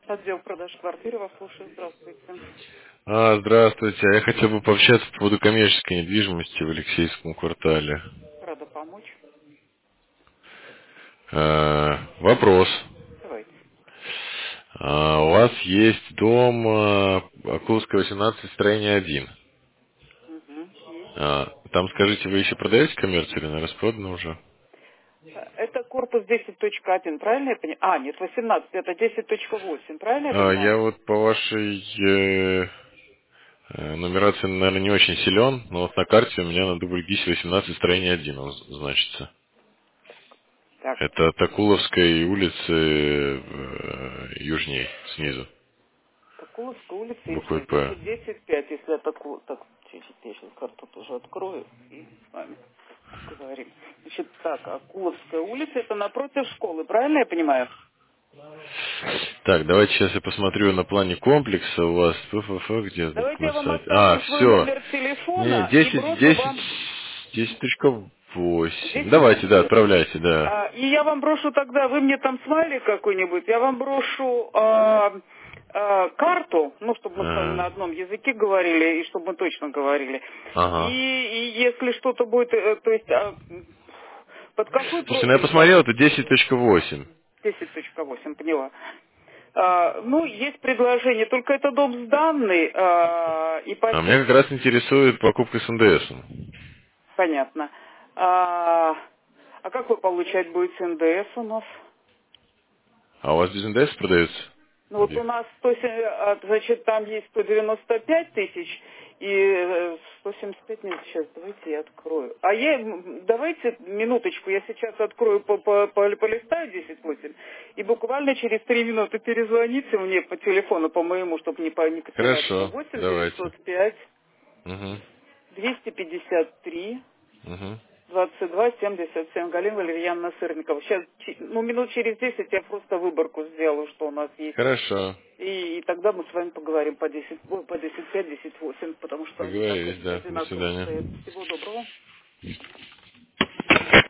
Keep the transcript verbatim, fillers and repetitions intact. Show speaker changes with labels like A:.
A: Отдел продаж квартиры вас слушает. Здравствуйте.
B: А, здравствуйте. А я хотел бы пообщаться по поводу коммерческой недвижимости в Алексеевском квартале.
A: Рада помочь.
B: А, вопрос.
A: Давайте.
B: А, у вас есть дом а, Акулская, восемнадцать, строение один.
A: Угу. Есть.
B: А, там, скажите, вы еще продаете коммерцию или на распродано уже?
A: Э, Это корпус десять точка один, правильно я понимаю? А, нет, восемнадцать, это десять точка восемь, правильно я
B: А,
A: понимаю?
B: я вот по вашей э, э, нумерации, наверное, не очень силен, но вот на карте у меня на дубль ГИС восемнадцать, строение один он значится.
A: Так,
B: Это от Акуловской улицы э, южней, снизу,
A: Такуловская улица
B: буквой
A: Южнее,
B: П.
A: значит, десять пять, если я таку... Так, чуть-чуть, я сейчас карту тоже открою и с вами поговорим. Значит, так, Акуловская улица, это напротив школы, правильно я понимаю?
B: Так, давайте сейчас я посмотрю на плане комплекса у вас. Фу-фу-фу, где тут
A: Давайте
B: на
A: я вам
B: сайте? А,
A: оставлю свой
B: все.
A: номер
B: Не,
A: телефона и
B: десять,
A: брошу
B: десять,
A: вам
B: десять точка восемь.
A: десять.
B: Давайте, да, отправляйте, да.
A: А, и я вам брошу тогда, вы мне там смайлик какой-нибудь, я вам брошу а, а, карту, ну, чтобы мы с вами
B: Ага.
A: на одном языке говорили, и чтобы мы точно говорили. И,
B: Ага.
A: и если что-то будет, э, то есть, а, под какой
B: Слушайте, ну я
A: профиль вам?
B: посмотрел, это десять точка восемь.
A: десять точка восемь, поняла. А, ну, есть предложение, только это дом сданный, а,
B: А меня как
A: ипотека,
B: раз интересует покупка с эн дэ эсом.
A: понятно. А, а как вы получать будете эн дэ эс у нас?
B: А у вас без эн дэ эс продается
A: Ну вот у
B: объект?
A: нас сто, се- а, значит, там есть сто девяносто пять тысяч и э, сто семьдесят пять, нет, сейчас, давайте я открою. А я, м, давайте минуточку, я сейчас открою, по, по, по- полистаю десять восемь, и буквально через три минуты перезвоните мне по телефону, по моему, чтобы не, по- не потеряться.
B: Хорошо,
A: восемь
B: давайте.
A: девятьсот пять
B: Угу.
A: двести пятьдесят три
B: Угу.
A: двадцать два семьдесят семь. Галина Валерьяновна Сырникова. Сейчас, чи- ну, минут через десять я просто выборку сделаю, что у нас есть.
B: Хорошо.
A: И, и тогда мы с вами поговорим по десять, ой, по десять пять, десять восемь, потому что они так
B: Договорились, да. До
A: одинаково
B: свидания.
A: стоят. Всего доброго.